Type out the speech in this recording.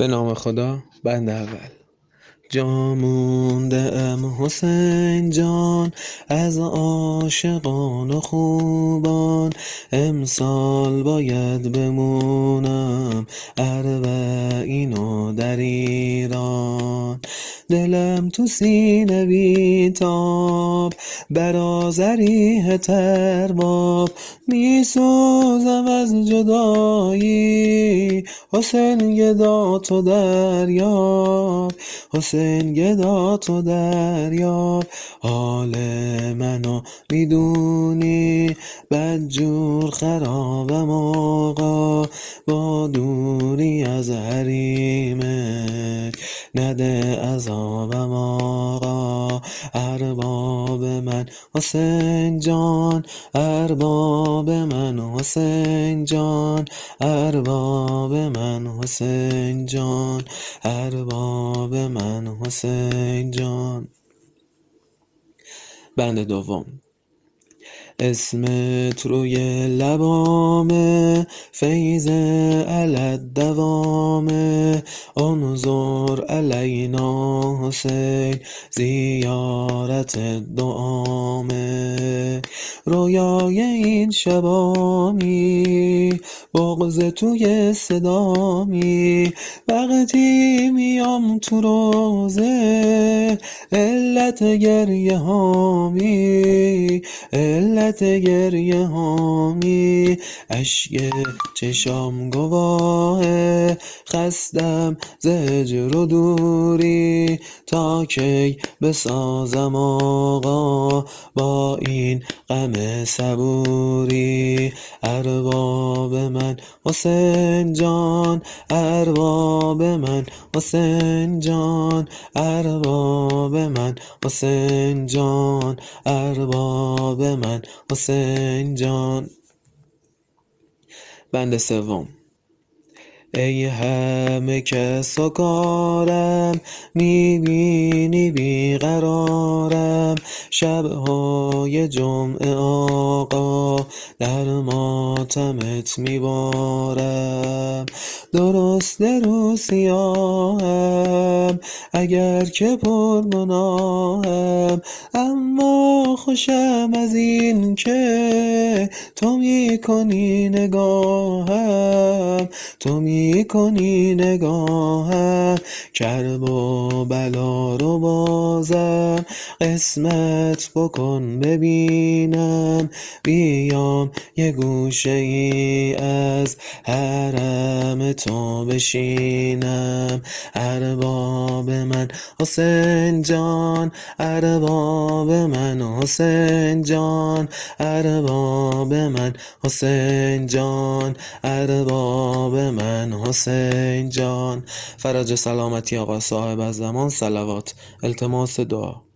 به نام خدا. بند اول. جا مونده ام حسین جان از عاشقان و خوبان، امسال باید بمونم اربعین و در ایران. دلم تو سینه بیتاب بر آذریه ترباب، می سوزم از جدایی حسین گدا تو دریاب، حسین گدا تو دریاب. حال منو میدونی بدجور خرابم آقا، با دوری از حریمت نده عذابم آقا. ارباب من حسین جان، ارباب من حسین جان، ارباب من حسین جان، ارباب من حسین جان. بند دوم. اسمت روی لبامه، فیض علت دوامه، انظر علینا حسین زیارت دعامه. رویای این شبامی بغض توی صدامی، وقتی میام تو روزه علت گریه هامی، علت گریه هامی. اشک چشام گواه خستم ز هجر و دوری، تا کی بسازم آقا با این غم صبوری. ارباب من حسین جان، ارباب من حسین جان، ارباب من حسین جان، ارباب من حسین جان. بند سوم. ای همه کس و کارم، میبینی بیقرارم، شبهای جمعه آقا در ماتمت میبارم. درسته رو سیاهم اگر که پرگناهم، اما خوشم از این که تو میکنی نگاهم، تو میکنی نگاهم. کرب و بلا رو بازم قسمت بکن ببینم، بیام یه گوشه ای از حرم تو بشینم. ارباب من حسین جان، ارباب من حسین جان، ارباب من حسین جان، ارباب من حسین جان. فرج سلامتی آقا صاحب از زمان، صلوات، التماس دعا.